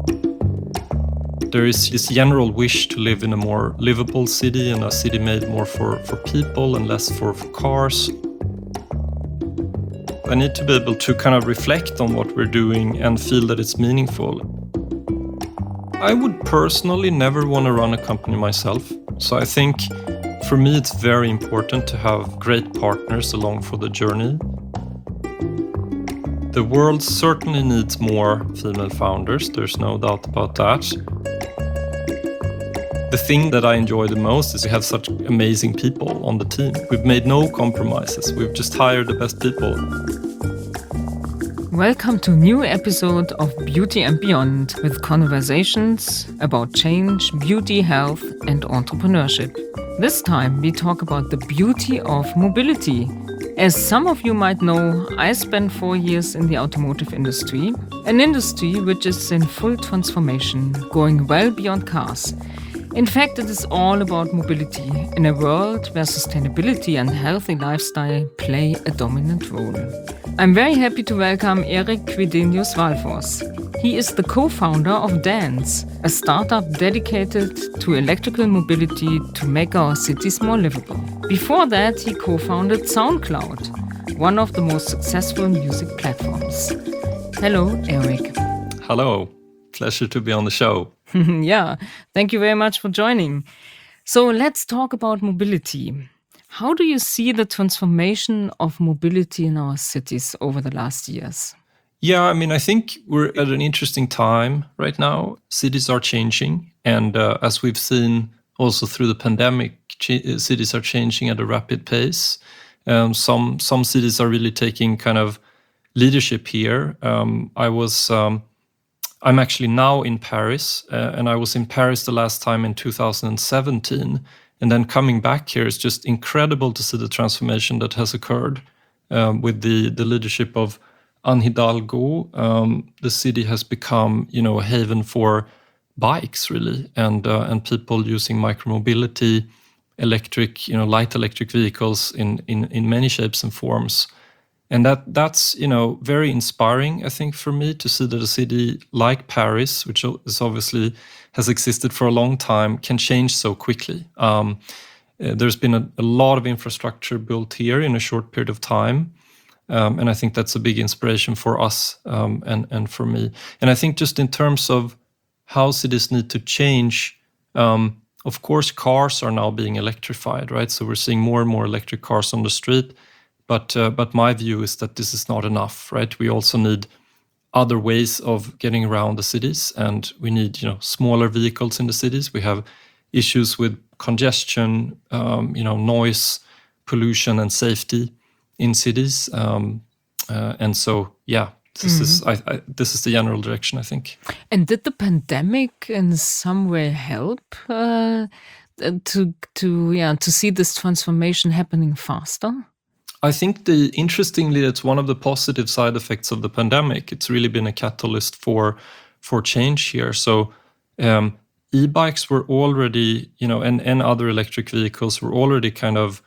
There is this general wish to live in a more livable city and a city made more for people and less for cars. I need to be able to kind of reflect on what we're doing and feel that it's meaningful. I would personally never want to run a company myself. So I think for me it's very important to have great partners along for the journey. The world certainly needs more female founders, there's no doubt about that. The thing that I enjoy the most is we have such amazing people on the team. We've made no compromises, we've just hired the best people. Welcome to a new episode of Beauty and Beyond with conversations about change, beauty, health and entrepreneurship. This time we talk about the beauty of mobility. As some of you might know, I spent 4 years in the automotive industry, an industry which is in full transformation, going well beyond cars. In fact, it is all about mobility in a world where sustainability and healthy lifestyle play a dominant role. I'm very happy to welcome Erik Quidenius Walfors. He is the co-founder of Dance, a startup dedicated to electrical mobility to make our cities more livable. Before that, he co-founded SoundCloud, one of the most successful music platforms. Hello, Erik. Hello, pleasure to be on the show. Yeah, thank you very much for joining. So let's talk about mobility. How do you see the transformation of mobility in our cities over the last years? Yeah, I think we're at an interesting time right now. Cities are changing, and as we've seen also through the pandemic, cities are changing at a rapid pace. Some cities are really taking kind of leadership here. I'm actually now in Paris, and I was in Paris the last time in 2017. And then coming back here is just incredible to see the transformation that has occurred with the leadership of Anne Hidalgo. The city has become, a haven for bikes, really, and people using micromobility, electric, light electric vehicles in many shapes and forms. And that's very inspiring, I think, for me to see that a city like Paris, which is obviously has existed for a long time, can change so quickly. There's been a lot of infrastructure built here in a short period of time. And I think that's a big inspiration for us and for me. And I think just in terms of how cities need to change, of course, cars are now being electrified, right? So we're seeing more and more electric cars on the street. But my view is that this is not enough, right? We also need other ways of getting around the cities, and we need, smaller vehicles in the cities. We have issues with congestion, noise, pollution, and safety in cities. And so, yeah, this is the general direction, I think. And did the pandemic in some way help to see this transformation happening faster? I think interestingly, it's one of the positive side effects of the pandemic. It's really been a catalyst for change here. So e-bikes were already, and other electric vehicles were already kind of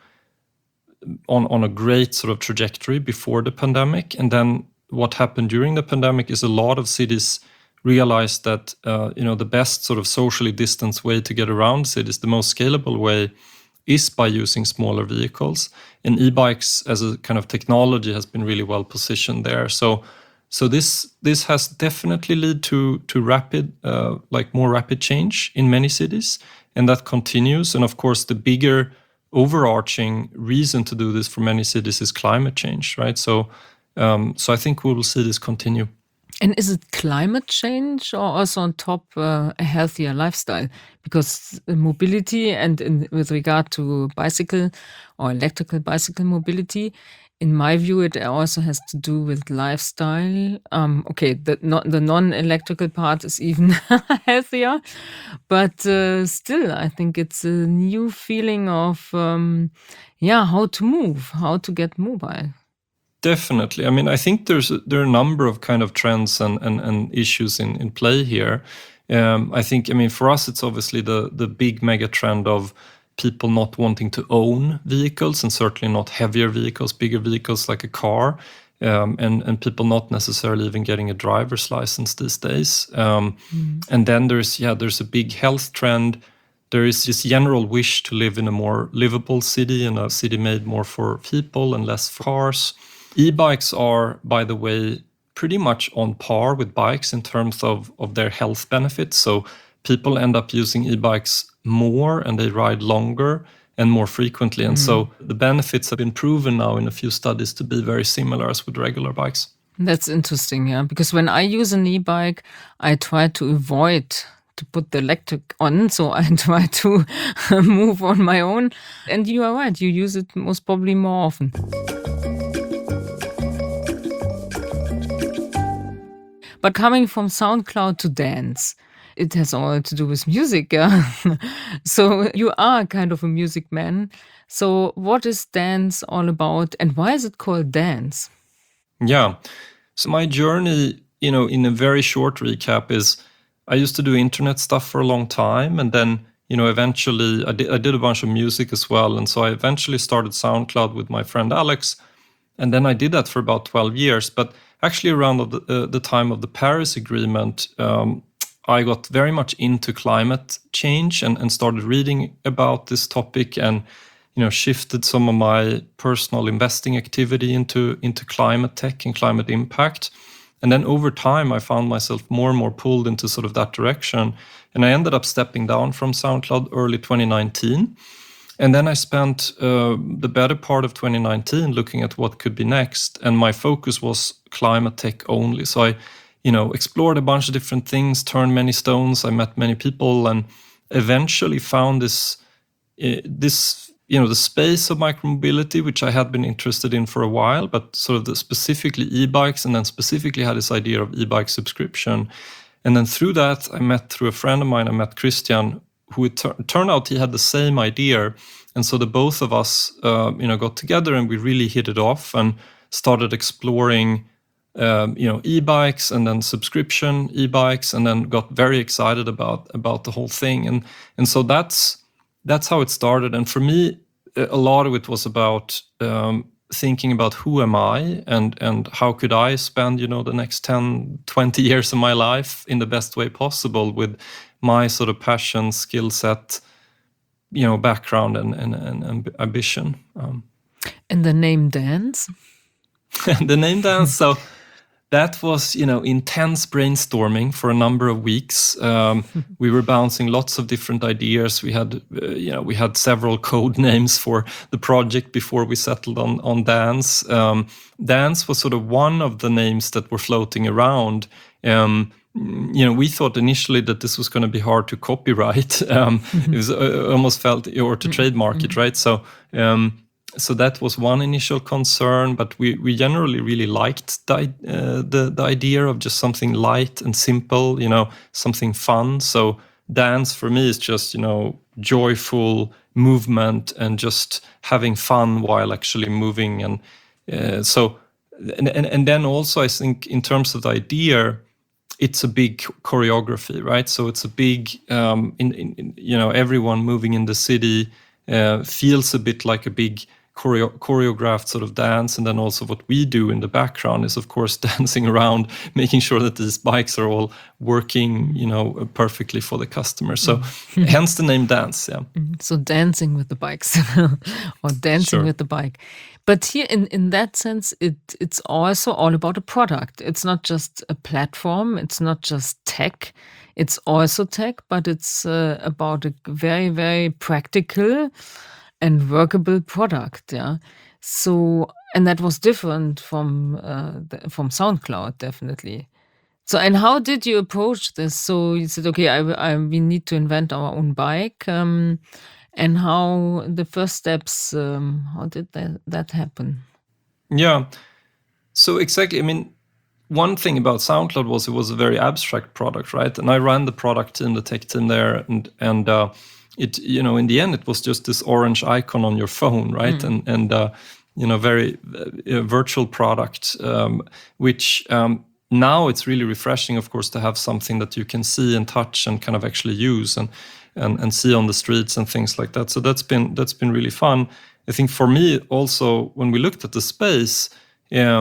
on a great sort of trajectory before the pandemic. And then what happened during the pandemic is a lot of cities realized that, the best sort of socially distanced way to get around cities, the most scalable way, is by using smaller vehicles. And e-bikes as a kind of technology has been really well positioned there. So this has definitely led to rapid, more rapid change in many cities, and that continues. And of course, the bigger overarching reason to do this for many cities is climate change, right? So I think we will see this continue. And is it climate change or also on top a healthier lifestyle? Because mobility and with regard to bicycle or electrical bicycle mobility, in my view, it also has to do with lifestyle. The non-electrical part is even healthier, but still, I think it's a new feeling of how to move, how to get mobile. Definitely. I think there are a number of kind of trends and issues in play here. I think, for us, it's obviously the big mega trend of people not wanting to own vehicles, and certainly not heavier vehicles, bigger vehicles like a car. and people not necessarily even getting a driver's license these days. And then there's a big health trend. There is this general wish to live in a more livable city, and a city made more for people and less for cars. E-bikes are, by the way, pretty much on par with bikes in terms of their health benefits. So people end up using e-bikes more, and they ride longer and more frequently. And so the benefits have been proven now in a few studies to be very similar as with regular bikes. That's interesting, yeah. Because when I use an e-bike, I try to avoid to put the electric on, so I try to move on my own. And you are right, you use it most probably more often. But coming from SoundCloud to dance, it has all to do with music. Yeah? So you are kind of a music man. So what is dance all about, and why is it called dance? Yeah. So my journey, in a very short recap, is I used to do internet stuff for a long time, and then eventually I did a bunch of music as well. And so I eventually started SoundCloud with my friend Alex, and then I did that for about 12 years. But actually around the time of the Paris Agreement, I got very much into climate change and started reading about this topic, and shifted some of my personal investing activity into climate tech and climate impact. And then over time, I found myself more and more pulled into sort of that direction. And I ended up stepping down from SoundCloud early 2019. And then I spent the better part of 2019 looking at what could be next. And my focus was climate tech only. So I, explored a bunch of different things, turned many stones. I met many people, and eventually found this the space of micromobility, which I had been interested in for a while, but sort of specifically e-bikes, and then specifically had this idea of e-bike subscription. And then through that, through a friend of mine, I met Christian, who it turned out he had the same idea. And so the both of us, got together, and we really hit it off and started exploring, e-bikes, and then subscription e-bikes, and then got very excited about the whole thing. And so that's how it started. And for me, a lot of it was about thinking about who am I, and how could I spend, the next 10, 20 years of my life in the best way possible with my sort of passion, skill set, background and ambition. And the name dance? The name dance. So that was, intense brainstorming for a number of weeks. We were bouncing lots of different ideas. We had several code names for the project before we settled on dance. Dance was sort of one of the names that were floating around. We thought initially that this was going to be hard to copyright. It was almost felt, or to trademark it, right? So that was one initial concern, but we generally really liked the idea of just something light and simple, something fun. So dance for me is just, joyful movement and just having fun while actually moving. And and then also I think in terms of the idea, it's a big choreography, right? So it's a big, everyone moving in the city feels a bit like a big choreographed sort of dance. And then also what we do in the background is, of course, dancing around, making sure that these bikes are all working, perfectly for the customer. So hence the name dance. Yeah. So dancing with the bikes or dancing with the bike. But here in that sense, it's also all about a product. It's not just a platform. It's not just tech. It's also tech, but it's about a very, very practical and workable product, yeah. So, and that was different from SoundCloud, definitely. So, and how did you approach this? So you said, okay, we need to invent our own bike, and how the first steps? How did that happen? Yeah. So exactly. I mean, one thing about SoundCloud was it was a very abstract product, right? And I ran the product team, the tech team there, and it, in the end, it was just this orange icon on your phone, right? And very virtual product, which now it's really refreshing, of course, to have something that you can see and touch and kind of actually use and see on the streets and things like that. So that's been really fun. I think for me also, when we looked at the space,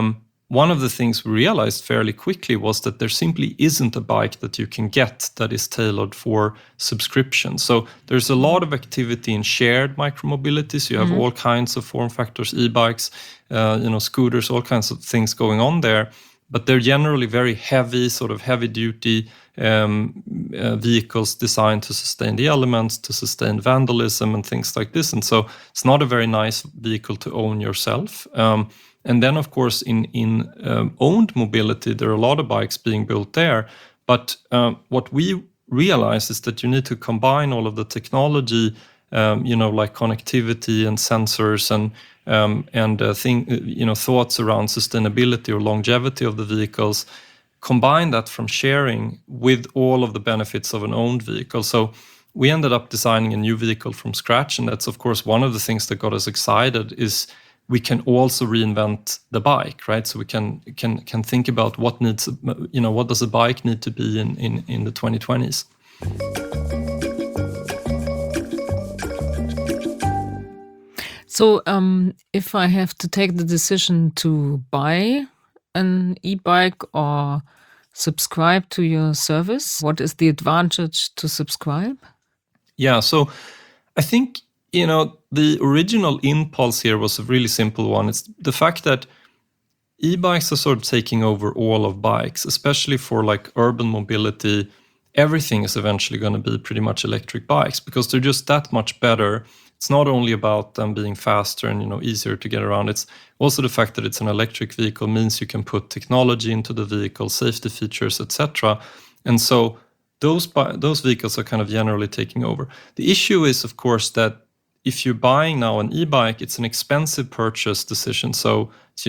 one of the things we realized fairly quickly was that there simply isn't a bike that you can get that is tailored for subscription. So there's a lot of activity in shared micromobility. So you have all kinds of form factors, e-bikes, scooters, all kinds of things going on there. But they're generally very heavy, sort of heavy-duty vehicles designed to sustain the elements, to sustain vandalism and things like this. And so it's not a very nice vehicle to own yourself. And then, of course, in owned mobility, there are a lot of bikes being built there. But what we realize is that you need to combine all of the technology, like connectivity and sensors and thoughts around sustainability or longevity of the vehicles, combine that from sharing with all of the benefits of an owned vehicle. So we ended up designing a new vehicle from scratch, and that's of course one of the things that got us excited is we can also reinvent the bike, right? So we can think about what does a bike need to be in the 2020s. So if I have to take the decision to buy an e-bike or subscribe to your service, what is the advantage to subscribe? Yeah, so I think, the original impulse here was a really simple one. It's the fact that e-bikes are sort of taking over all of bikes, especially for like urban mobility. Everything is eventually going to be pretty much electric bikes because they're just that much better. It's not only about them being faster and easier to get around. It's also the fact that it's an electric vehicle means you can put technology into the vehicle, safety features, etc. And so those vehicles are kind of generally taking over. The issue is, of course, that if you're buying now an e-bike, it's an expensive purchase decision. So it's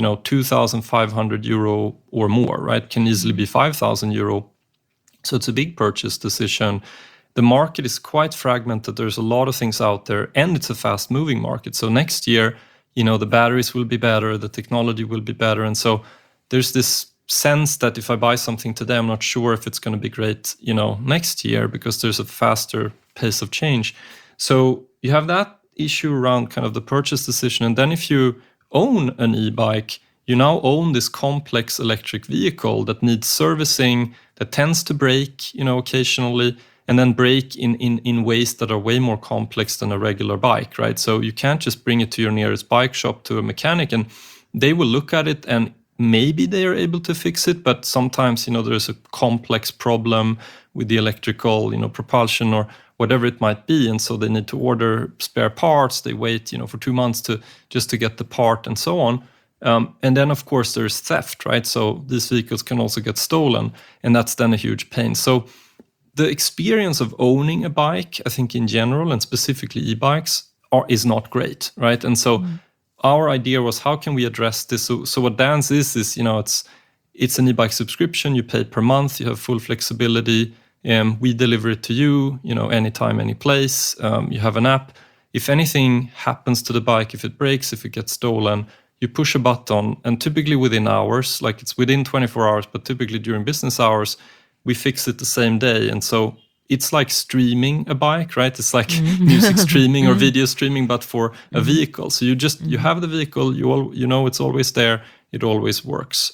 2,500 euro or more, right? Can easily be 5,000 euro. So it's a big purchase decision. The market is quite fragmented. There's a lot of things out there, and it's a fast-moving market. So next year, the batteries will be better, the technology will be better. And so there's this sense that if I buy something today, I'm not sure if it's going to be great, next year because there's a faster pace of change. So you have that issue around kind of the purchase decision. And then if you own an e-bike, you now own this complex electric vehicle that needs servicing, that tends to break, occasionally, and then break in ways that are way more complex than a regular bike, right? So you can't just bring it to your nearest bike shop to a mechanic and they will look at it and maybe they are able to fix it, but sometimes, there's a complex problem with the electrical, propulsion or whatever it might be. And so they need to order spare parts. They wait, for 2 months to get the part and so on. And then, of course, there's theft, right? So these vehicles can also get stolen, and that's then a huge pain. So the experience of owning a bike, I think in general, and specifically e-bikes, is not great, right? And so our idea was, how can we address this? So what Dance is it's an e-bike subscription. You pay per month. You have full flexibility. We deliver it to you, anytime, any place. You have an app. If anything happens to the bike, if it breaks, if it gets stolen, you push a button, and typically within hours, like it's within 24 hours, but typically during business hours, we fix it the same day. And so it's like streaming a bike, right? It's like music streaming or video streaming, but for a vehicle. So you have the vehicle, it's always there, it always works.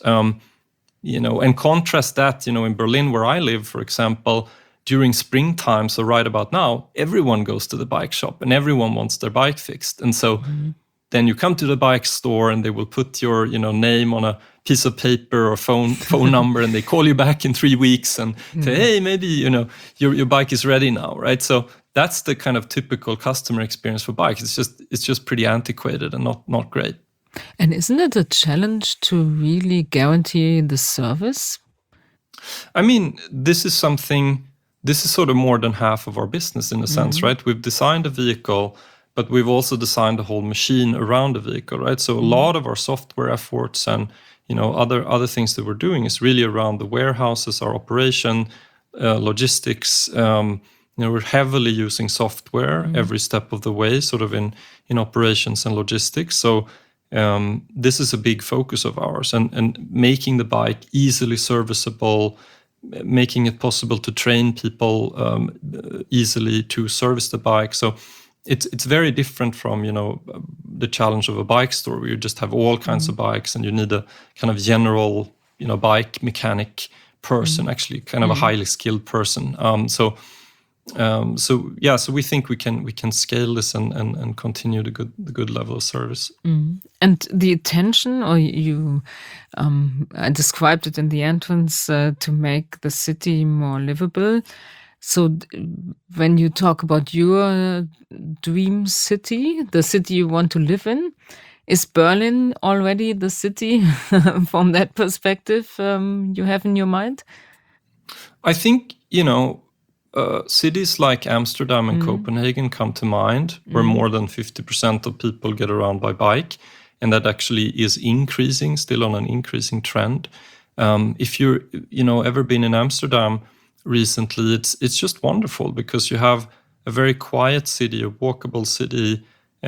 And contrast that, in Berlin where I live, for example, during springtime, so right about now, everyone goes to the bike shop and everyone wants their bike fixed. And so then you come to the bike store and they will put your, name on a piece of paper or phone number, and they call you back in 3 weeks and say, hey, maybe, your bike is ready now, right? So that's the kind of typical customer experience for bikes. It's just pretty antiquated and not great. And isn't it a challenge to really guarantee the service? I mean, this is sort of more than half of our business in a sense, right? We've designed a vehicle, but we've also designed a whole machine around the vehicle, right? So a lot of our software efforts and other things that we're doing is really around the warehouses, our operation, logistics. We're heavily using software every step of the way, sort of in operations and logistics. So this is a big focus of ours, and making the bike easily serviceable, making it possible to train people easily to service the bike. So it's very different from the challenge of a bike store where you just have all kinds of bikes and you need a kind of general bike mechanic person, actually kind of a highly skilled person. So we think we can scale this and continue the good level of service. And the attention, or you I described it in the entrance, to make the city more livable. So when you talk about your dream city, the city you want to live in, is Berlin already the city from that perspective you have in your mind? I think, cities like Amsterdam and Copenhagen come to mind, where more than 50% of people get around by bike, and that actually is increasing, still on an increasing trend. If you're, ever been in Amsterdam recently, it's just wonderful because you have a very quiet city, a walkable city.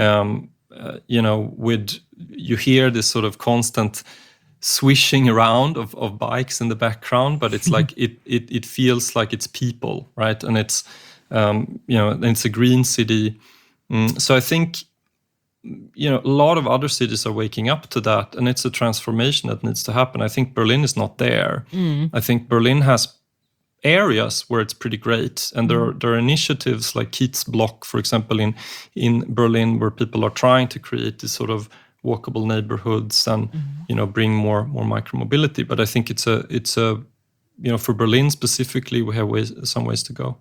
You hear this sort of constant swishing around of bikes in the background, but it's like it feels like it's people, right? And it's it's a green city. So I think a lot of other cities are waking up to that, and it's a transformation that needs to happen. I think Berlin is not there. I think Berlin has areas where it's pretty great, and there are initiatives like Kiezblock, for example, in Berlin, where people are trying to create this sort of walkable neighborhoods and bring more micromobility. But I think it's a for Berlin specifically, we have some ways to go.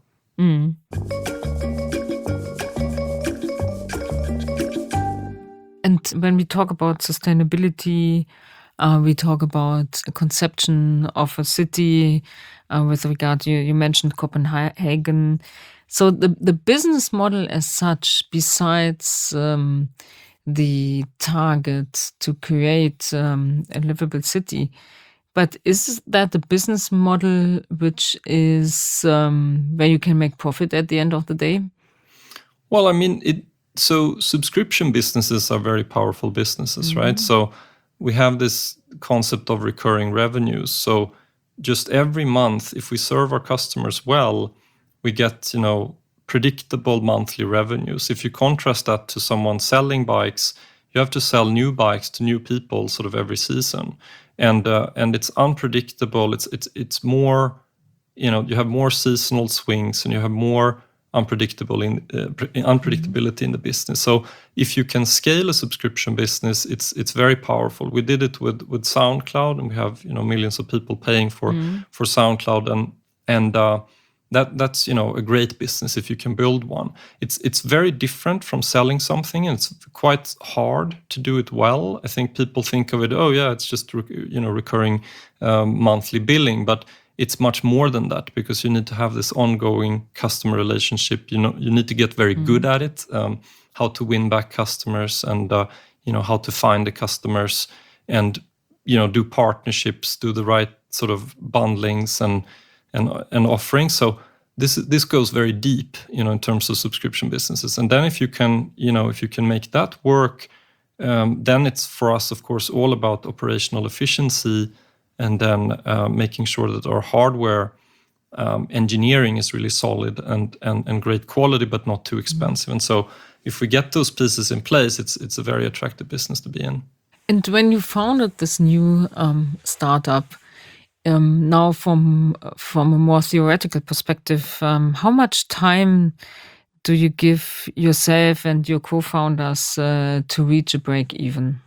And when we talk about sustainability, we talk about a conception of a city with regard, you mentioned Copenhagen. So the business model as such, besides the target to create a livable city, but is that the business model which is where you can make profit at the end of the day? Well, I mean, so subscription businesses are very powerful businesses, right? So we have this concept of recurring revenues. So just every month, if we serve our customers well, we get, predictable monthly revenues. If you contrast that to someone selling bikes, you have to sell new bikes to new people sort of every season, and it's unpredictable. It's more, you have more seasonal swings, and you have more unpredictability in the business. So if you can scale a subscription business, it's very powerful. We did it with SoundCloud, and we have millions of people paying for SoundCloud, and that's a great business if you can build one. It's very different from selling something, and it's quite hard to do it well. I think people think of it, oh yeah, it's just recurring monthly billing, but it's much more than that, because you need to have this ongoing customer relationship. You need to get very good at it, how to win back customers, and how to find the customers, and do partnerships, do the right sort of bundlings and offerings. So this goes very deep, in terms of subscription businesses. And then if you can make that work, then it's, for us, of course, all about operational efficiency, and then making sure that our hardware engineering is really solid and great quality, but not too expensive. And so if we get those pieces in place, it's a very attractive business to be in. And when you founded this new startup, now from a more theoretical perspective, how much time do you give yourself and your co-founders to reach a break even?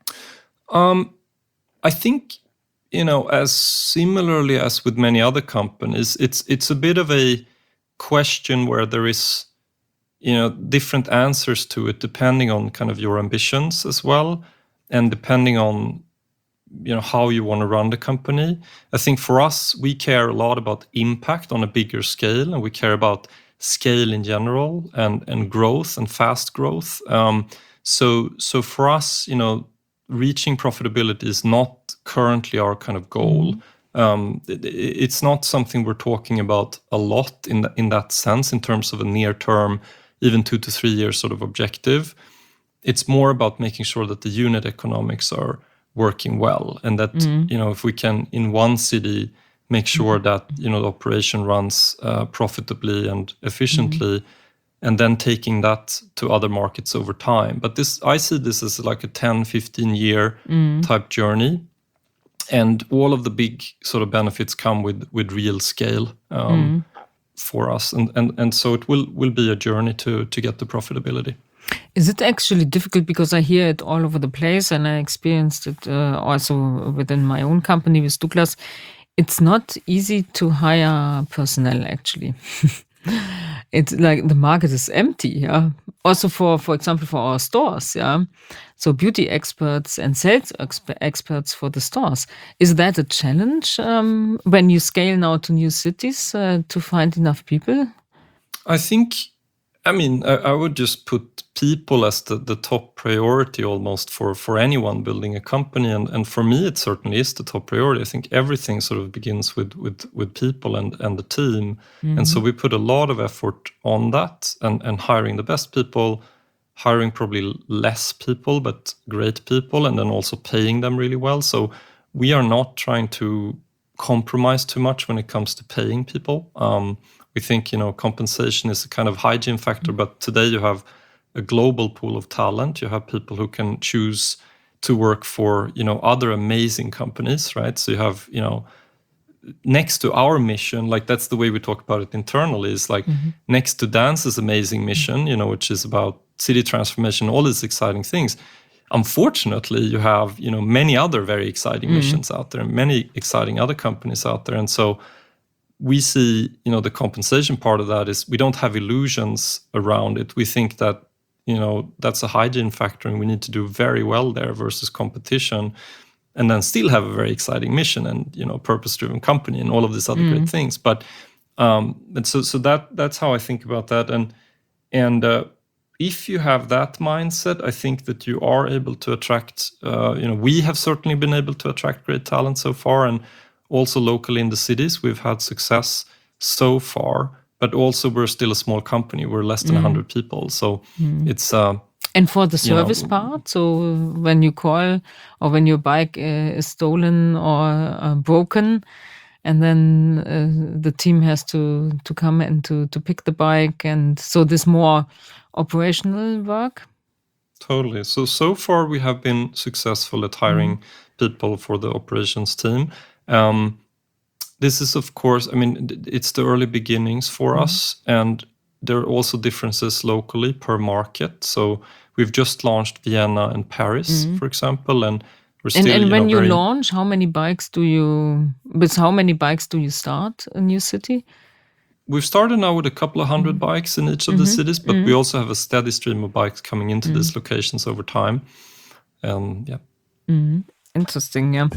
I think, as similarly as with many other companies, it's a bit of a question where there is, different answers to it depending on kind of your ambitions as well, and depending on, how you want to run the company. I think for us, we care a lot about impact on a bigger scale, and we care about scale in general, and growth, and fast growth. So for us, reaching profitability is not currently our kind of goal. It's not something we're talking about a lot in that sense, in terms of a near term, even 2 to 3 year sort of objective. It's more about making sure that the unit economics are working well, and that if we can, in one city, make sure that the operation runs profitably and efficiently, and then taking that to other markets over time. But I see this as like a 10, 15 year type journey. And all of the big sort of benefits come with real scale for us. And so it will be a journey to get to profitability. Is it actually difficult? Because I hear it all over the place, and I experienced it also within my own company with Douglas. It's not easy to hire personnel, actually. It's like the market is empty. Yeah. Also for example, for our stores. Yeah. So beauty experts and sales experts for the stores. Is that a challenge when you scale now to new cities to find enough people? I would just put people as the top priority almost for anyone building a company. And for me, it certainly is the top priority. I think everything sort of begins with people and the team. And so we put a lot of effort on that and hiring the best people, hiring probably less people, but great people, and then also paying them really well. So we are not trying to compromise too much when it comes to paying people. We think, compensation is a kind of hygiene factor, but today you have a global pool of talent. You have people who can choose to work for, other amazing companies, right? So you have, next to our mission, like that's the way we talk about it internally, is like next to Dance's amazing mission, which is about city transformation, all these exciting things. Unfortunately, you have, many other very exciting missions out there, and many exciting other companies out there. And so we see, the compensation part of that is we don't have illusions around it. We think that, that's a hygiene factor, and we need to do very well there versus competition, and then still have a very exciting mission and, purpose-driven company and all of these other great things. But and so that's how I think about that. And if you have that mindset, I think that you are able to attract. We have certainly been able to attract great talent so far, and also locally in the cities, we've had success so far, but also we're still a small company. We're less than 100 people. So it's... and for the service part, so when you call or when your bike is stolen or broken, and then the team has to come and to pick the bike, and so this more operational work? Totally. So far we have been successful at hiring people for the operations team. This is, of course, it's the early beginnings for us, and there are also differences locally per market. So we've just launched Vienna and Paris, for example, and we're still. And when you launch, how many bikes do you start a new city? We've started now with a couple of hundred bikes in each of the cities, but we also have a steady stream of bikes coming into these locations over time. Yeah. Interesting, yeah.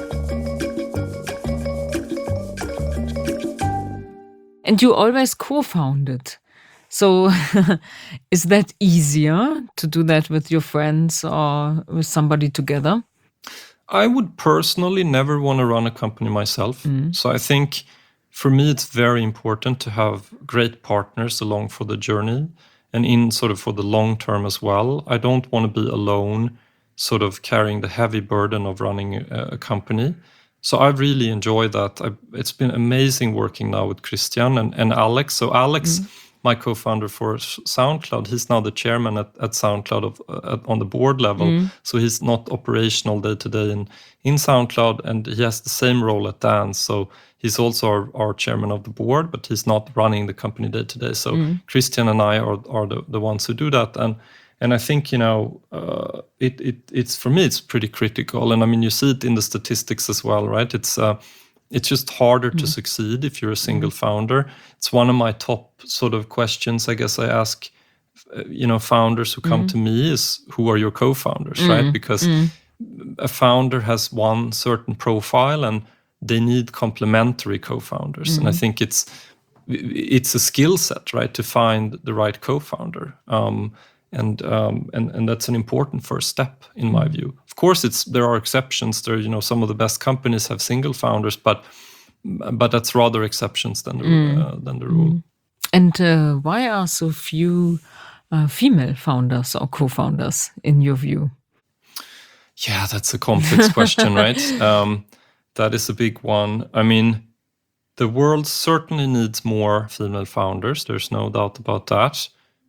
And you always co-founded. So is that easier to do that with your friends or with somebody together? I would personally never want to run a company myself. So I think for me, it's very important to have great partners along for the journey and in sort of for the long term as well. I don't want to be alone, sort of carrying the heavy burden of running a company. So I really enjoyed that. It's been amazing working now with Christian and Alex. So Alex, my co-founder for SoundCloud, he's now the chairman at SoundCloud on the board level. So he's not operational day to day in SoundCloud, and he has the same role at Dance. So he's also our chairman of the board, but he's not running the company day to day. So Christian and I are the ones who do that. And I think, it's for me, it's pretty critical. And you see it in the statistics as well, right? It's just harder to succeed if you're a single founder. It's one of my top sort of questions, I guess I ask, founders who come to me is, who are your co-founders, right? Because a founder has one certain profile and they need complementary co-founders. And I think it's a skill set, right? To find the right co-founder. And that's an important first step in my view. Of course, there are exceptions. There, some of the best companies have single founders, but that's rather exceptions than the rule. And why are so few female founders or co-founders in your view? Yeah, that's a complex question, right? That is a big one. The world certainly needs more female founders. There's no doubt about that.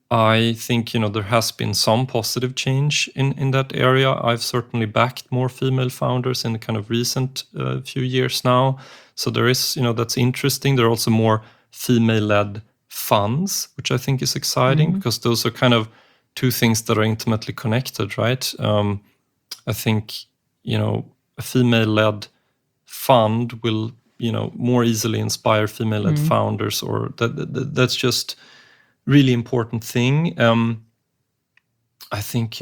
I think there has been some positive change in that area. I've certainly backed more female founders in the kind of recent few years now. So there is, that's interesting. There are also more female-led funds, which I think is exciting because those are kind of two things that are intimately connected, right? I think, a female-led fund will, more easily inspire female-led founders, or that's just really important thing. I think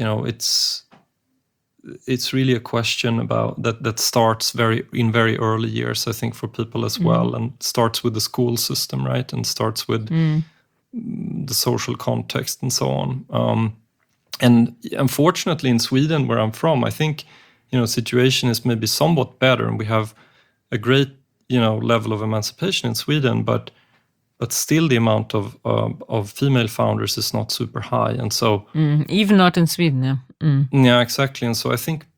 it's really a question about that starts in very early years, I think, for people as well, and starts with the school system, right, and starts with the social context and so on. And unfortunately, in Sweden, where I'm from, I think situation is maybe somewhat better, and we have a great level of emancipation in Sweden, but still the amount of female founders is not super high, and so even not in Sweden. Yeah, exactly. And so I think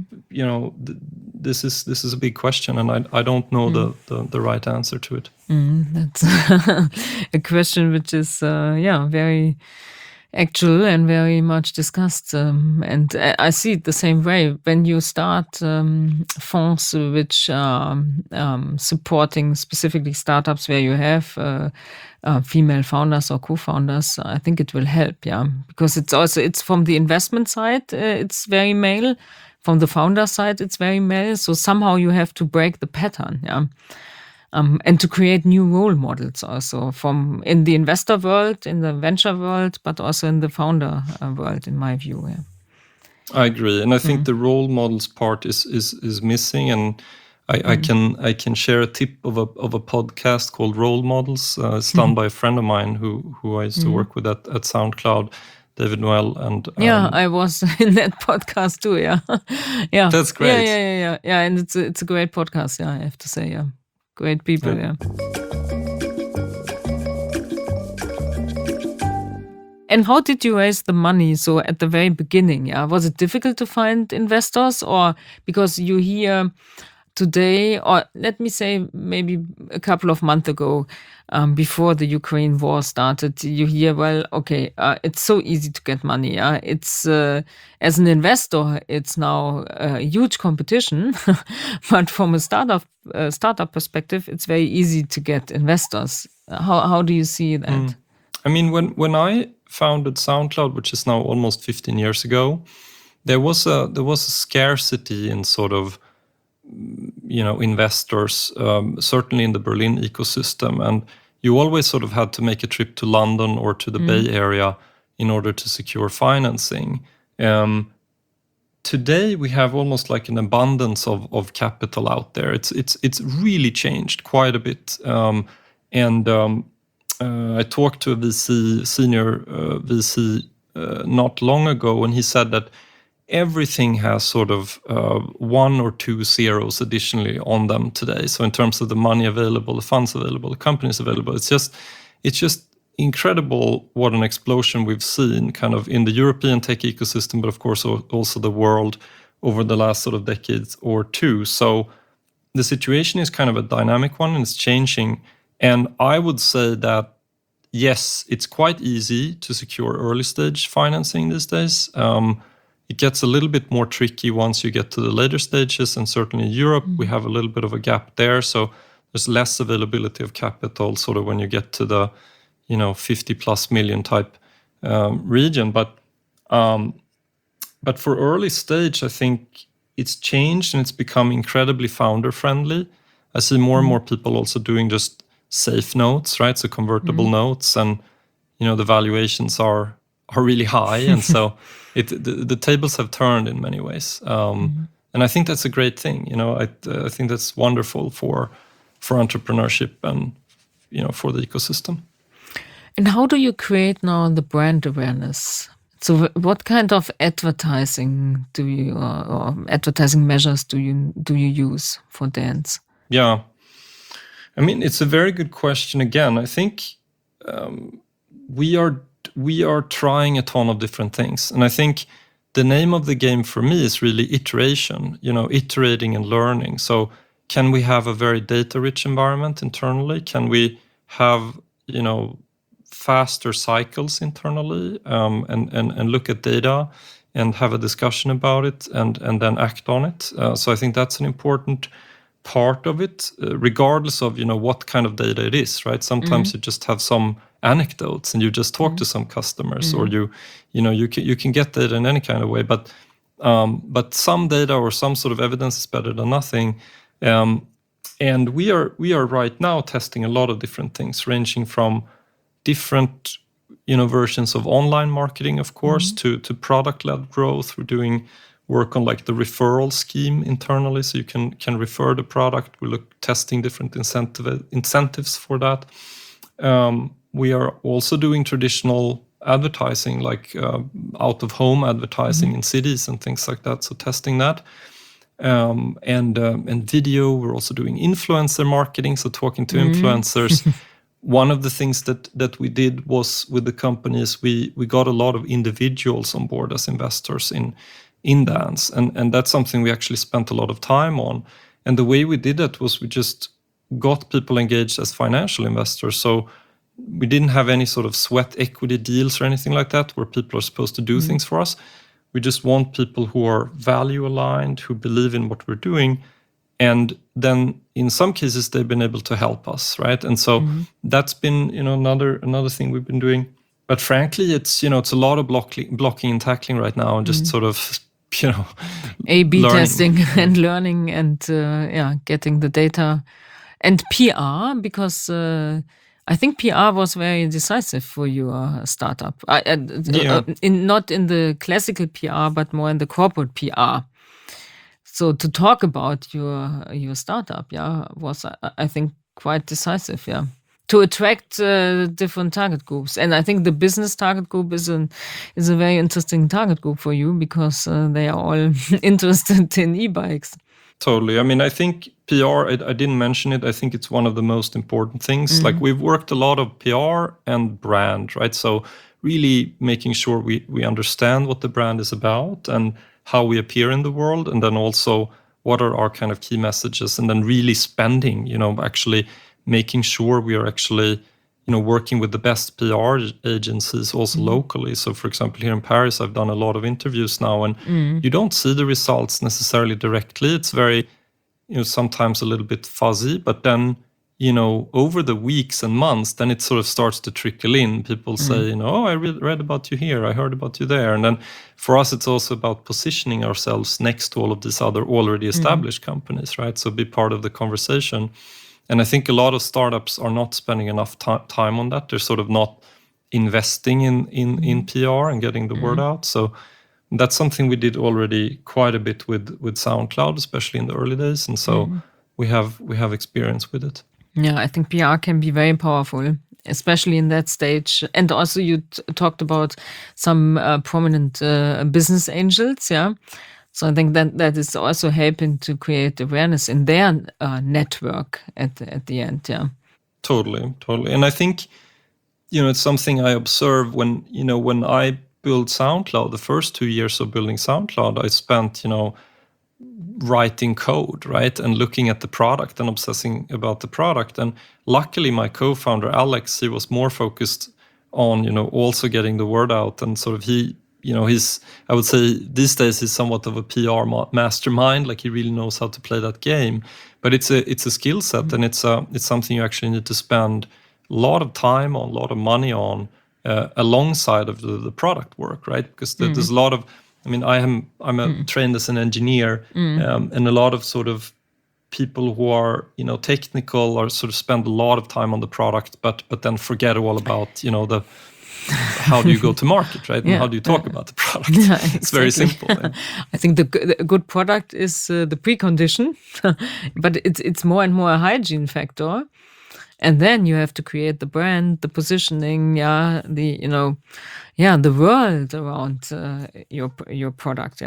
this is a big question, and I don't know the right answer to it. That's a question which is very actual and very much discussed, and I see it the same way. When you start funds which are supporting specifically startups where you have female founders or co-founders, I think it will help, because it's from the investment side, it's very male. From the founder side, it's very male. So somehow you have to break the pattern, and to create new role models also from in the investor world, in the venture world, but also in the founder world, in my view. I agree, and I think the role models part is missing, and I can share a tip of a podcast called Role Models. It's done by a friend of mine who I used to work with at SoundCloud, David Noel, and I was in that podcast too. Yeah, that's great. Yeah, and it's a great podcast. Yeah, I have to say, great people. Yeah. And how did you raise the money? So at the very beginning, was it difficult to find investors, or because you hear today, or let me say maybe a couple of months ago, before the Ukraine war started, you hear, well, okay, it's so easy to get money. It's as an investor, it's now a huge competition, but from a startup perspective, it's very easy to get investors. How do you see that? I mean, when I founded SoundCloud, which is now almost 15 years ago, there was a scarcity in sort of investors, certainly in the Berlin ecosystem, and you always sort of had to make a trip to London or to the Bay Area in order to secure financing. Today we have almost like an abundance of capital out there. It's really changed quite a bit, and I talked to a senior VC not long ago, and he said that everything has sort of one or two zeros additionally on them today. So in terms of the money available, the funds available, the companies available, it's just incredible what an explosion we've seen kind of in the European tech ecosystem, but of course also the world over the last sort of decades or two. So the situation is kind of a dynamic one, and it's changing. And I would say that, yes, it's quite easy to secure early stage financing these days. It gets a little bit more tricky once you get to the later stages, and certainly in Europe, we have a little bit of a gap there. So there's less availability of capital sort of when you get to the, 50 plus million type region. But for early stage, I think it's changed and it's become incredibly founder friendly. I see more and more people also doing just safe notes, right? So convertible notes, and the valuations are really high, and so the tables have turned in many ways, and I think that's a great thing. I think that's wonderful for entrepreneurship and for the ecosystem. And how do you create now the brand awareness? So what kind of advertising do you or advertising measures do you use for Dance? Yeah, I mean, it's a very good question. Again, I think we are trying a ton of different things, and I think the name of the game for me is really iteration. Iterating and learning. So can we have a very data-rich environment internally? Can we have faster cycles internally, and look at data and have a discussion about it and then act on it. So I think that's an important part of it, regardless of what kind of data it is, right? Sometimes you just have some anecdotes and you just talk to some customers, or you can get data in any kind of way, but some data or some sort of evidence is better than nothing. And we are right now testing a lot of different things, ranging from different versions of online marketing, of course, to product-led growth. We're doing work on like the referral scheme internally, so you can refer the product. We look testing different incentives for that. We are also doing traditional advertising, like out-of-home advertising in cities and things like that. So testing that. And video, we're also doing influencer marketing, so talking to influencers. One of the things that we did was with the companies, we got a lot of individuals on board as investors in Dance, and that's something we actually spent a lot of time on. And the way we did that was we just got people engaged as financial investors. So we didn't have any sort of sweat equity deals or anything like that, where people are supposed to do things for us. We just want people who are value aligned, who believe in what we're doing. And then in some cases, they've been able to help us, right? And so that's been, another thing we've been doing. But frankly, it's a lot of blocking and tackling right now, and just sort of, A/B learning. testing and learning and getting the data and PR, because I think PR was very decisive for your startup. Not in the classical PR, but more in the corporate PR. So to talk about your startup, was I think quite decisive, to attract different target groups. And I think the business target group is a very interesting target group for you, because they are all interested in e-bikes. Totally. I mean, I think PR, I didn't mention it. I think it's one of the most important things. Like, we've worked a lot of PR and brand, right? So really making sure we understand what the brand is about and how we appear in the world, and then also what are our kind of key messages, and then really spending, actually making sure we are actually, working with the best PR agencies also locally. So for example, here in Paris, I've done a lot of interviews now, and you don't see the results necessarily directly. It's very, sometimes a little bit fuzzy, but then, over the weeks and months, then it sort of starts to trickle in. People say, oh, I read about you here, I heard about you there. And then for us, it's also about positioning ourselves next to all of these other already established companies, right? So be part of the conversation. And I think a lot of startups are not spending enough time on that. They're sort of not investing in PR and getting the word out. So that's something we did already quite a bit with SoundCloud, especially in the early days. And so we have experience with it. Yeah, I think PR can be very powerful, especially in that stage. And also you talked about some prominent business angels, So I think that is also helping to create awareness in their network at the end, Totally. And I think, it's something I observe when I built SoundCloud, the first 2 years of building SoundCloud, I spent, writing code, right? And looking at the product and obsessing about the product. And luckily my co-founder, Alex, he was more focused on, also getting the word out, and sort of he's, I would say these days he's somewhat of a PR mastermind. Like, he really knows how to play that game. But it's a skill set, and it's something you actually need to spend a lot of time on, a lot of money on, alongside of the product work, right? Because there's a lot of, I mean, I'm trained as an engineer, and a lot of sort of people who are technical or sort of spend a lot of time on the product, but then forget all about the how do you go to market, right? And how do you talk about the product? It's very simple. I think the good product is the precondition, but it's more and more a hygiene factor. And then you have to create the brand, the positioning, the world around your product,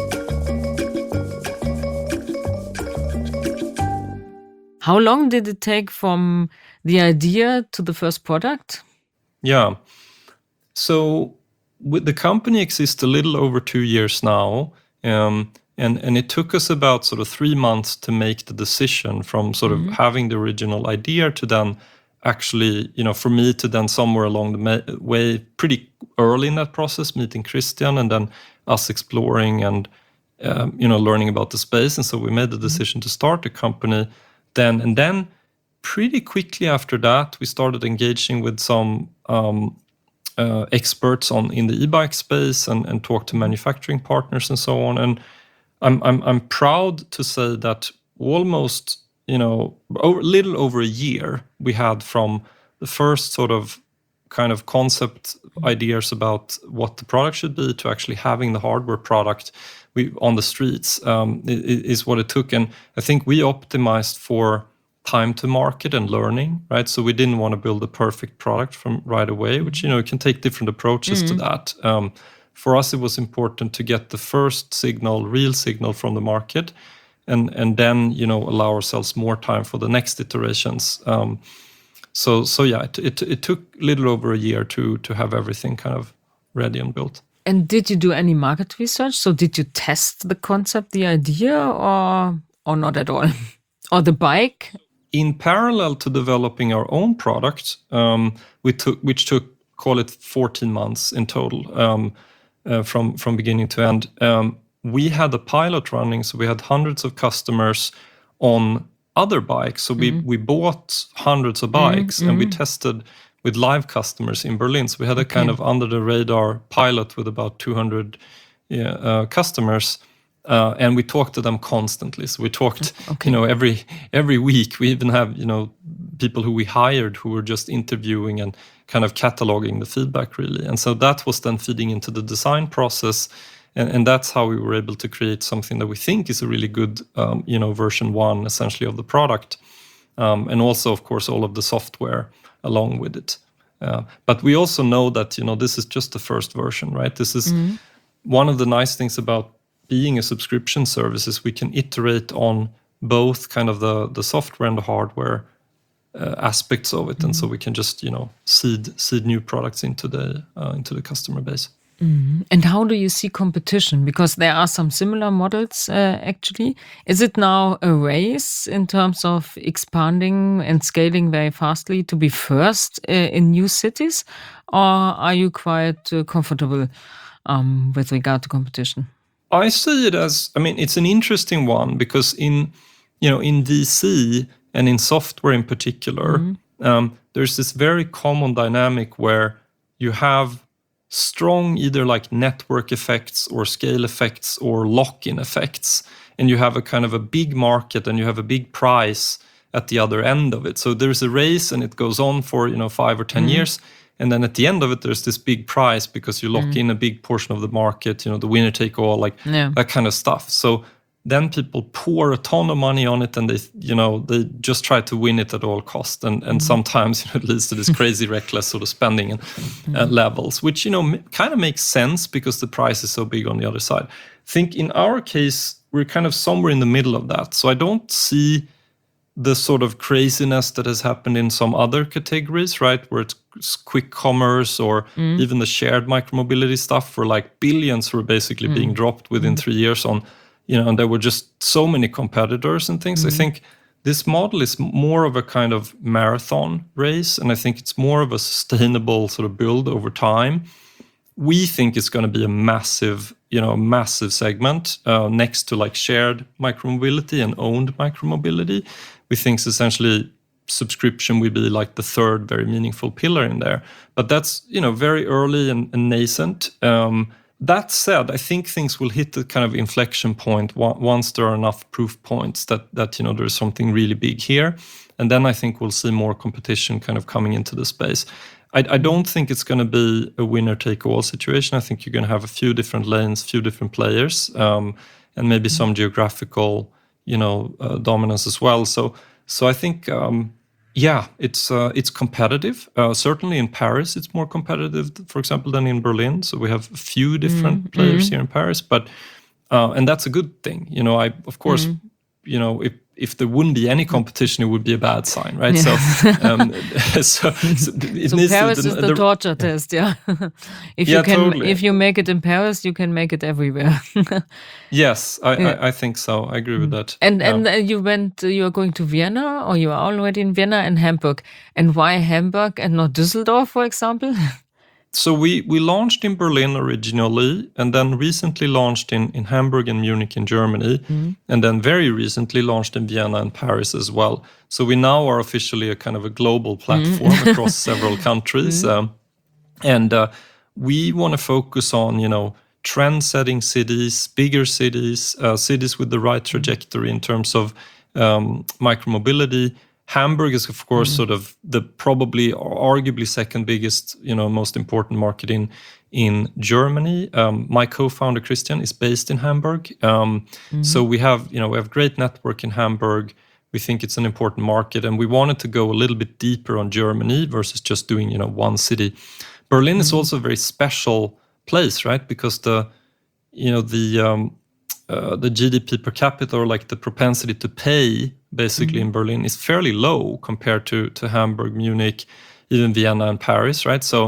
How long did it take from the idea to the first product? Yeah. So the company exists a little over 2 years now, and it took us about sort of 3 months to make the decision from sort of having the original idea to then actually, for me to then somewhere along the way, pretty early in that process, meeting Christian and then us exploring and learning about the space. And so we made the decision to start a company then. And then pretty quickly after that, we started engaging with some experts in the e-bike space and talked to manufacturing partners and so on. And I'm proud to say that almost, little over a year we had from the first sort of kind of concept ideas about what the product should be to actually having the hardware product on the streets is what it took. And I think we optimized for time to market and learning, right? So we didn't want to build a perfect product from right away, which, it can take different approaches to that. For us, it was important to get the first real signal from the market, and then, allow ourselves more time for the next iterations. So yeah, it took a little over a year to have everything kind of ready and built. And did you do any market research? So did you test the concept, the idea, or not at all? Or the bike? In parallel to developing our own product, which took, call it 14 months in total, from beginning to end, we had a pilot running. So we had hundreds of customers on other bikes. So we bought hundreds of bikes and we tested with live customers in Berlin. So we had a kind of under the radar pilot with about 200 customers. And we talked to them constantly. So we talked, every week. We even have, people who we hired who were just interviewing and kind of cataloging the feedback, really. And so that was then feeding into the design process. And that's how we were able to create something that we think is a really good, version 1, essentially, of the product. And also, of course, all of the software along with it. But we also know that, this is just the first version, right? This is one of the nice things about being a subscription service is we can iterate on both kind of the software and the hardware aspects of it, and so we can just seed new products into the customer base. And how do you see competition? Because there are some similar models, actually. Is it now a race in terms of expanding and scaling very fastly to be first in new cities, or are you quite comfortable with regard to competition? I see it as, it's an interesting one because in VC and in software in particular, there's this very common dynamic where you have strong either like network effects or scale effects or lock-in effects, and you have a kind of a big market and you have a big price at the other end of it. So there's a race and it goes on for 5 or 10 years. And then at the end of it, there's this big prize because you lock in a big portion of the market, the winner take all, that kind of stuff. So then people pour a ton of money on it and they just try to win it at all costs. And sometimes it leads to this crazy reckless sort of spending and levels, which, kind of makes sense because the price is so big on the other side. I think in our case, we're kind of somewhere in the middle of that. So I don't see the sort of craziness that has happened in some other categories, right? Where it's quick commerce or even the shared micromobility stuff where like billions were basically being dropped within 3 years on, and there were just so many competitors and things. I think this model is more of a kind of marathon race. And I think it's more of a sustainable sort of build over time. We think it's going to be a massive segment next to like shared micromobility and owned micromobility. We think essentially subscription will be like the third very meaningful pillar in there. But that's, very early and nascent. That said, I think things will hit the kind of inflection point once there are enough proof points that there's something really big here. And then I think we'll see more competition kind of coming into the space. I don't think it's going to be a winner-take-all situation. I think you're going to have a few different lanes, few different players, and maybe some geographical, dominance as well. So I think, it's competitive. Certainly in Paris, it's more competitive, for example, than in Berlin. So we have a few different players here in Paris, but and that's a good thing. Of course, if if there wouldn't be any competition, it would be a bad sign, right? Yeah. So it So needs Paris to, is the torture test, yeah. If Yeah, you can, totally. if you make it in Paris, you can make it everywhere. Yes, Yeah. I think so. I agree with that. And Yeah. you are going to Vienna, or you are already in Vienna and Hamburg. And why Hamburg and not Düsseldorf, for example? So we launched in Berlin originally, and then recently launched in Hamburg and Munich in Germany, and then very recently launched in Vienna and Paris as well. So we now are officially a kind of a global platform across several countries, and we want to focus on trend-setting cities, bigger cities, cities with the right trajectory in terms of micromobility. Hamburg is, of course, sort of the probably arguably second biggest, most important market in Germany. My co-founder Christian is based in Hamburg, so we have great network in Hamburg. We think it's an important market, and we wanted to go a little bit deeper on Germany versus just doing one city. Berlin is also a very special place, right? Because the GDP per capita, or like the propensity to pay, basically in Berlin is fairly low compared to Hamburg, Munich, even Vienna and Paris, right? So,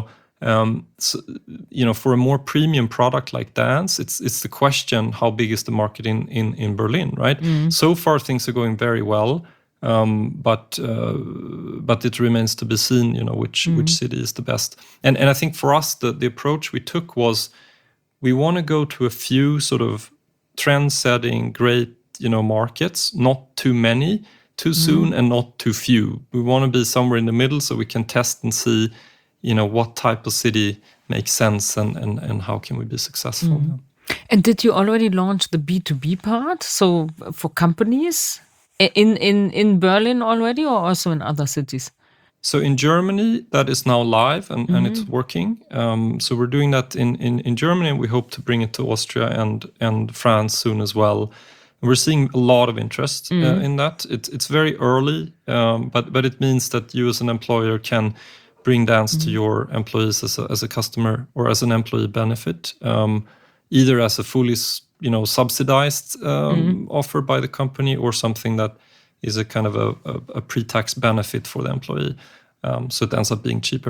for a more premium product like dance, it's the question: how big is the market in Berlin, right? So far, things are going very well, but it remains to be seen, which city is the best. And I think for us, the approach we took was, we want to go to a few sort of trend-setting, great, markets, not too many, too soon, and not too few. We want to be somewhere in the middle, so we can test and see, what type of city makes sense and how can we be successful. And did you already launch the B2B part? So for companies in Berlin already, or also in other cities? So in Germany, that is now live and it's working. So we're doing that in Germany, and we hope to bring it to Austria and France soon as well. We're seeing a lot of interest in that. It's very early, but it means that you as an employer can bring dance to your employees as a customer or as an employee benefit, either as a fully subsidized offer by the company, or something that is a kind of a pre-tax benefit for the employee. So it ends up being cheaper.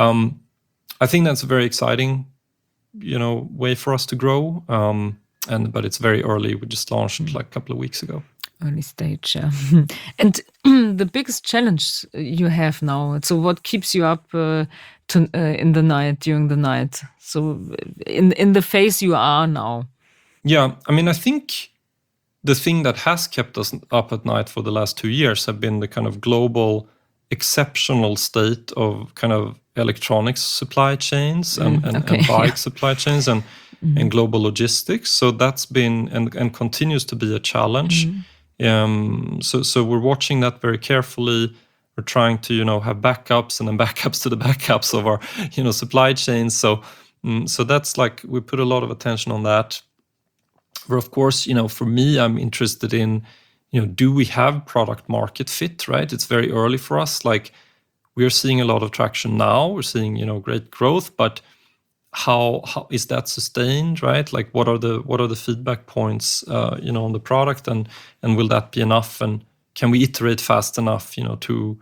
I think that's a very exciting, way for us to grow. But it's very early. We just launched like a couple of weeks ago. Early stage, yeah. And the biggest challenge you have now, so what keeps you up in the night, during the night? So in the phase you are now. Yeah, I mean, I think the thing that has kept us up at night for the last 2 years have been the kind of global exceptional state of kind of electronics supply chains and bike supply chains and global logistics. So that's been and continues to be a challenge. So we're watching that very carefully. We're trying to have backups and then backups to the backups of our supply chains. So that's like, we put a lot of attention on that. But of course, for me, I'm interested in do we have product market fit, right? It's very early for us. Like, we are seeing a lot of traction now. We're seeing great growth, but how is that sustained, right? Like, what are the feedback points on the product, and will that be enough, and can we iterate fast enough to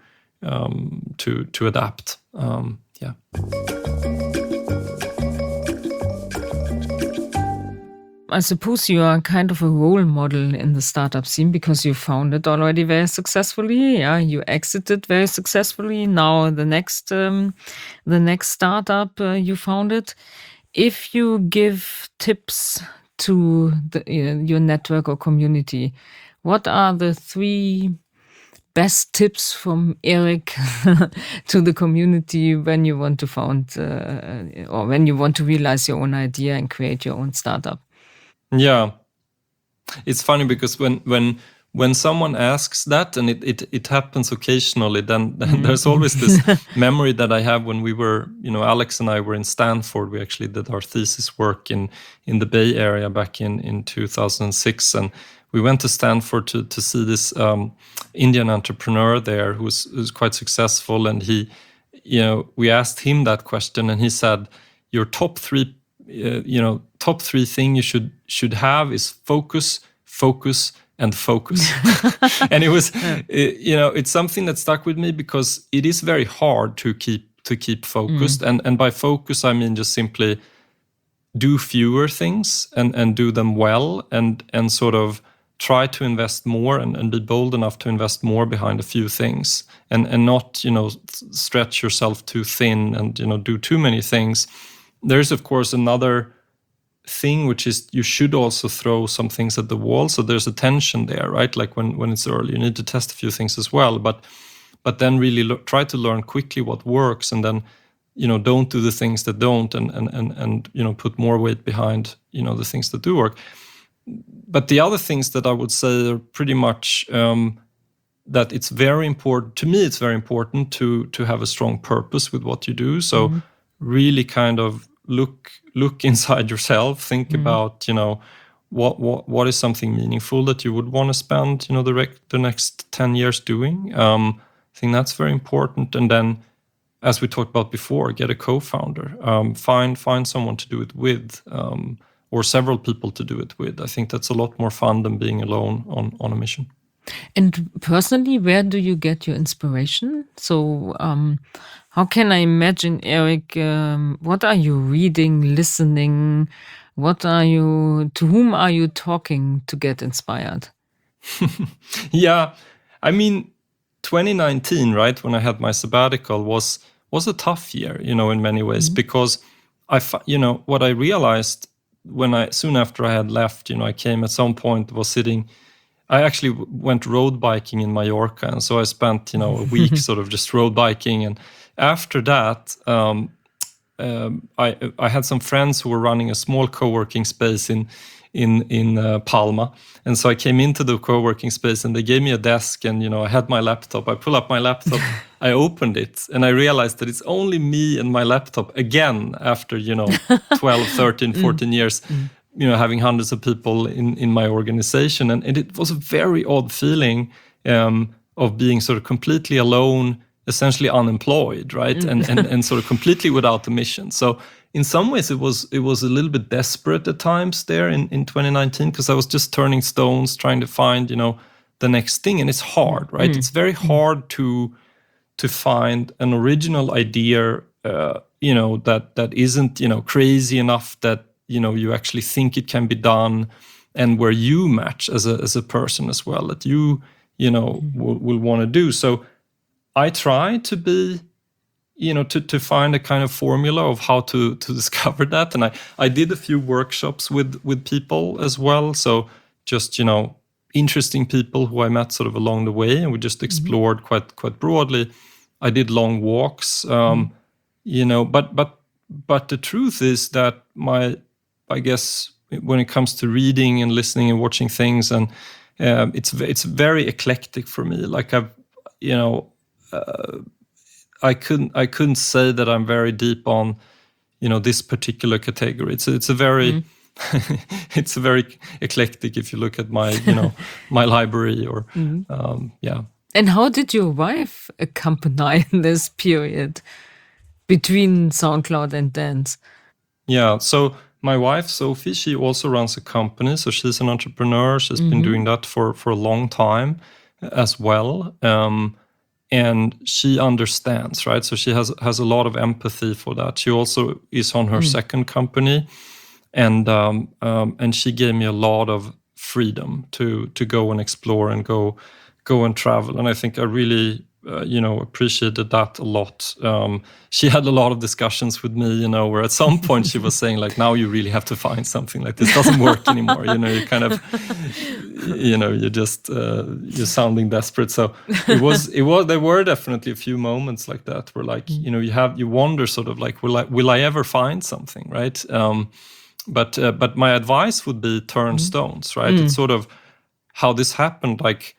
adapt? Yeah. I suppose you are kind of a role model in the startup scene, because you founded already very successfully. Yeah, you exited very successfully. Now the next startup you founded. If you give tips to your network or community, what are the 3 best tips from Erik to the community when you want to found or when you want to realize your own idea and create your own startup? Yeah, it's funny because when someone asks that, and it happens occasionally, then there's always this memory that I have when we were, Alex and I were in Stanford. We actually did our thesis work in the Bay Area back in 2006, and we went to Stanford to see this Indian entrepreneur there who's quite successful, and he, we asked him that question, and he said, your top 3 thing you should have is focus, and focus. And it was, it's something that stuck with me because it is very hard to keep focused. And by focus, I mean just simply do fewer things and do them well, and sort of try to invest more and be bold enough to invest more behind a few things, and not, stretch yourself too thin and, do too many things. There's, of course, another thing, which is you should also throw some things at the wall. So there's a tension there, right? Like when it's early, you need to test a few things as well, but then really try to learn quickly what works, and then, don't do the things that don't, and put more weight behind, the things that do work. But the other things that I would say are pretty much that it's very important, to me, it's very important to have a strong purpose with what you do. So really kind of look inside yourself, think about, what is something meaningful that you would want to spend, the next 10 years doing. I think that's very important. And then, as we talked about before, get a co-founder, find someone to do it with, or several people to do it with. I think that's a lot more fun than being alone on a mission. And personally, where do you get your inspiration? So how can I imagine, Erik, what are you reading, listening? To whom are you talking to get inspired? Yeah, I mean, 2019, right, when I had my sabbatical, was a tough year, in many ways, because what I realized soon after I had left, I came at some point, I actually went road biking in Mallorca, and so I spent, a week sort of just road biking. And after that, I had some friends who were running a small co-working space in Palma, and so I came into the co-working space, and they gave me a desk, and I had my laptop. I pull up my laptop, I opened it, and I realized that it's only me and my laptop again after 12, 13, 14 years. Having hundreds of people in my organization. And it was a very odd feeling of being sort of completely alone, essentially unemployed, right? And sort of completely without a mission. So in some ways it was a little bit desperate at times there in 2019, because I was just turning stones, trying to find, the next thing. And it's hard, right? It's very hard to find an original idea, that isn't, crazy enough that, you actually think it can be done, and where you match as a person as well, that you will want to do. So I try to be, to find a kind of formula of how to discover that. And I did a few workshops with people as well. So just, interesting people who I met sort of along the way, and we just explored quite broadly. I did long walks, but the truth is that I guess when it comes to reading and listening and watching things, and it's very eclectic for me. Like I couldn't say that I'm very deep on, this particular category. It's a very it's very eclectic if you look at my my library or yeah. And how did your wife accompany this period between SoundCloud and dance? Yeah, so my wife, Sophie, she also runs a company. So she's an entrepreneur. She's been doing that for a long time as well. And she understands, right? So she has a lot of empathy for that. She also is on her second company. And she gave me a lot of freedom to go and explore and go and travel. And I think I really appreciated that a lot. She had a lot of discussions with me, where at some point she was saying, like, now you really have to find something, like this doesn't work anymore. You kind of, you're just, you're sounding desperate. So there were definitely a few moments like that where, like, you wonder sort of like, will I ever find something, right? But my advice would be turn stones, right? It's sort of how this happened, like,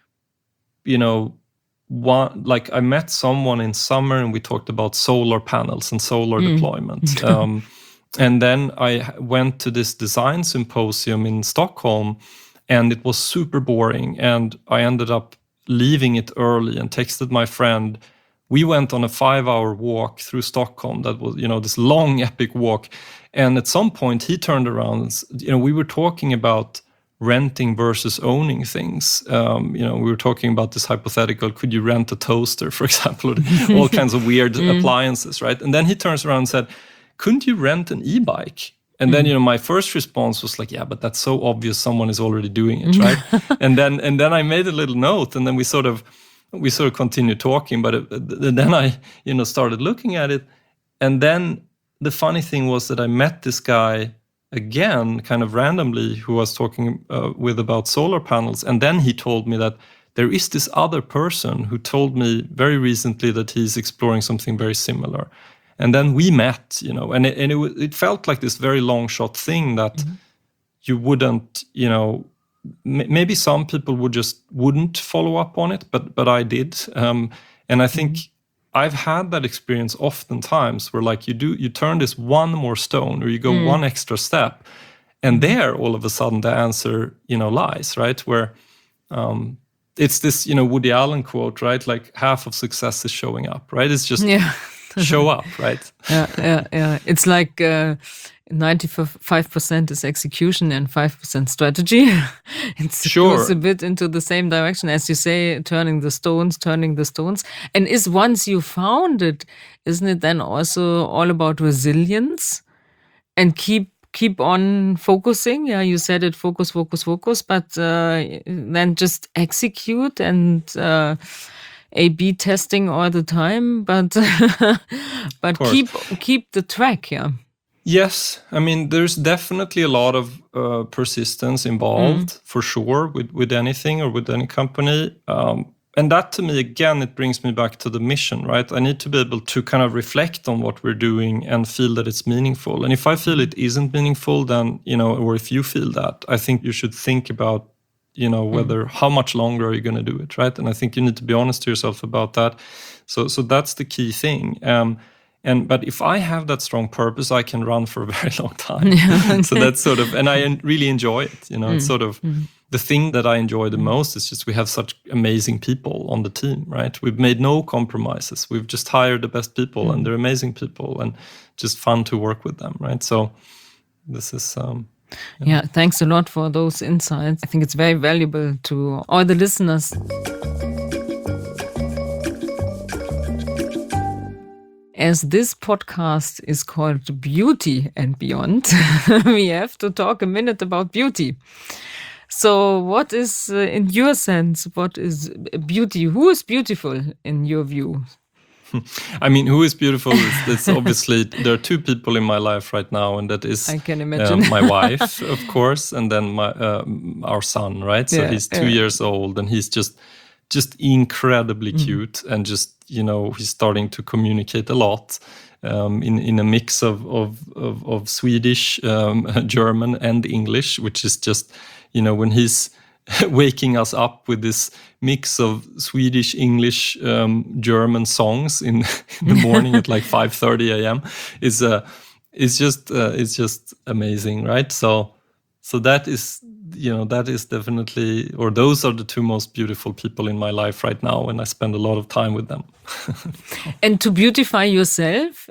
like I met someone in summer and we talked about solar panels and solar deployment. And then I went to this design symposium in Stockholm, and it was super boring. And I ended up leaving it early and texted my friend. We went on a 5-hour walk through Stockholm. That was, this long epic walk. And at some point he turned around and, we were talking about renting versus owning things. We were talking about this hypothetical, could you rent a toaster, for example, or all kinds of weird appliances, right? And then he turns around and said, couldn't you rent an e-bike? And then, my first response was like, yeah, but that's so obvious someone is already doing it, right? and then I made a little note, and then we sort of continued talking, but then I, started looking at it. And then the funny thing was that I met this guy again, kind of randomly, who I was talking with about solar panels. And then he told me that there is this other person who told me very recently that he's exploring something very similar. And then we met, and it felt like this very long shot thing that you wouldn't, maybe some people wouldn't follow up on it, but I did. And I think I've had that experience oftentimes where like you turn this one more stone, or you go one extra step, and there all of a sudden the answer, lies, right? Where it's this, Woody Allen quote, right? Like half of success is showing up, right? It's just show up, right? Yeah. It's like 95% is execution and 5% strategy. It goes a bit into the same direction, as you say, turning the stones. And once you found it, isn't it then also all about resilience and keep on focusing? Yeah, you said it, focus, but then just execute and A/B testing all the time, but keep the track. Yeah. Yes, I mean, there's definitely a lot of persistence involved, for sure, with anything or with any company. And that, to me, again, it brings me back to the mission, right? I need to be able to kind of reflect on what we're doing and feel that it's meaningful. And if I feel it isn't meaningful, then, or if you feel that, I think you should think about, whether how much longer are you going to do it, right? And I think you need to be honest to yourself about that. So that's the key thing. But if I have that strong purpose, I can run for a very long time. So that's sort of, and I really enjoy it. It's sort of the thing that I enjoy the most is just we have such amazing people on the team, right? We've made no compromises. We've just hired the best people, and they're amazing people, and just fun to work with them, right? So this is. Yeah, thanks a lot for those insights. I think it's very valuable to all the listeners. As this podcast is called Beauty and Beyond, we have to talk a minute about beauty. So what is, in your sense, what is beauty? Who is beautiful in your view? I mean, who is beautiful? It's obviously, there are two people in my life right now, and that is I can imagine. My wife, of course, and then our son, right? So he's 2 years old, and he's just incredibly cute, and just, he's starting to communicate a lot in a mix of Swedish, German, and English, which is just, when he's waking us up with this mix of Swedish, English, German songs in the morning at like 5:30 a.m. is just amazing, right? So that is, that is definitely, or those are the two most beautiful people in my life right now, and I spend a lot of time with them. And to beautify yourself,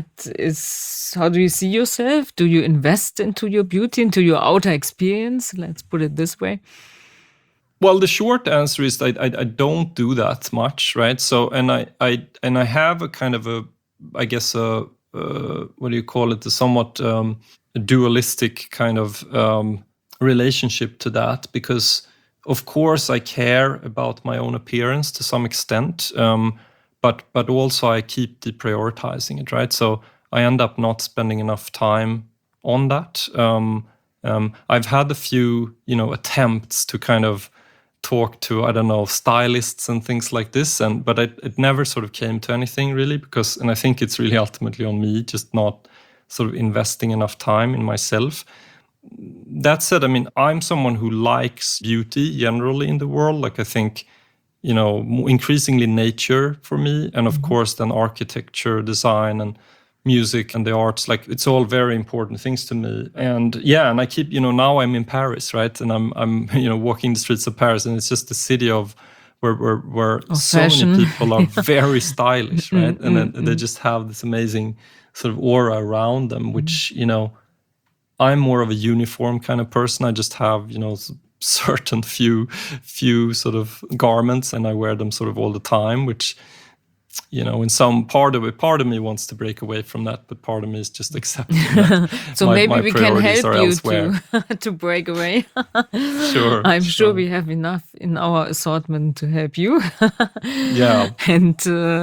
how do you see yourself? Do you invest into your beauty, into your outer experience? Let's put it this way. Well, the short answer is I don't do that much, right? So, and I have a kind of I guess what do you call it? A somewhat dualistic kind of relationship to that, because of course I care about my own appearance to some extent, but also I keep deprioritizing it, right? So I end up not spending enough time on that. I've had a few, attempts to kind of talk to, I don't know, stylists and things like this, but it never sort of came to anything really, and I think it's really ultimately on me, just not sort of investing enough time in myself. That said, I mean, I'm someone who likes beauty generally in the world. Like, I think, increasingly nature for me, and of course then architecture, design, and music and the arts, like it's all very important things to me. And and I keep, now I'm in Paris, right? And I'm walking the streets of Paris, and it's just a city where so fashion. many people are very stylish, right? And then they just have this amazing sort of aura around them, which, I'm more of a uniform kind of person. I just have, certain few sort of garments, and I wear them sort of all the time, which, in some part of me wants to break away from that, but part of me is just accepting that. So maybe we can help you elsewhere. to break away. Sure. I'm sure we have enough in our assortment to help you. Yeah. And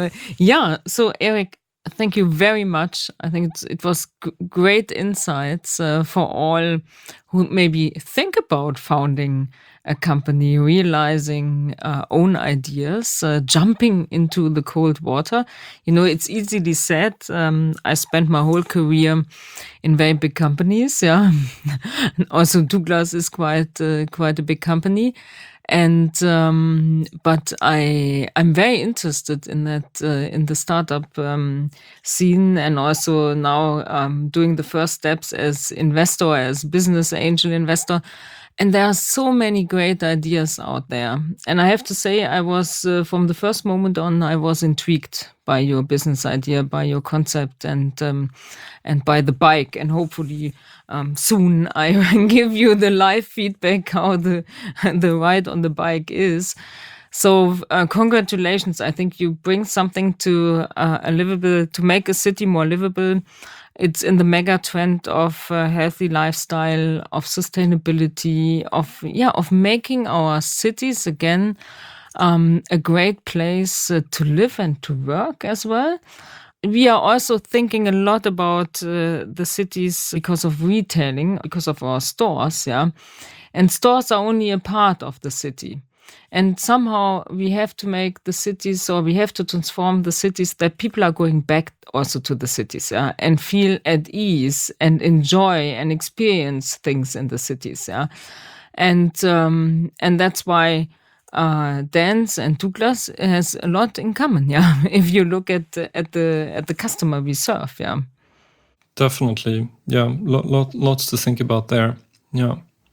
so Erik, thank you very much. I think it was great insights for all who maybe think about founding a company, realizing own ideas, jumping into the cold water. It's easily said. I spent my whole career in very big companies. Yeah, also Douglas is quite a big company. And but I'm very interested in that in the startup scene, and also now doing the first steps as investor, as business angel investor. And there are so many great ideas out there. And I have to say, I was from the first moment on, I was intrigued by your business idea, by your concept, and by the bike. And hopefully soon I will give you the live feedback how the ride on the bike is. So congratulations! I think you bring something to to make a city more livable. It's in the mega trend of healthy lifestyle, of sustainability, of making our cities again a great place to live and to work as well. We are also thinking a lot about the cities because of retailing, because of our stores, yeah. And stores are only a part of the city. And somehow we have to make the cities, or we have to transform the cities that people are going back also to the cities, yeah, and feel at ease and enjoy and experience things in the cities, yeah. And that's why Dance and Douglas has a lot in common, yeah. If you look at the customer we serve, yeah. Definitely, yeah. Lots to think about there, yeah.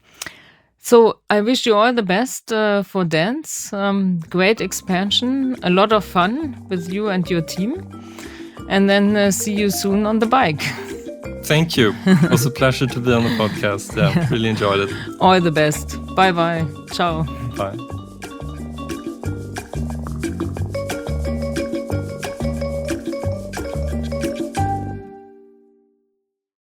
So I wish you all the best for Dance. Great expansion, a lot of fun with you and your team. And then see you soon on the bike. Thank you. It was a pleasure to be on the podcast. Yeah, really enjoyed it. All the best. Bye-bye. Ciao. Bye.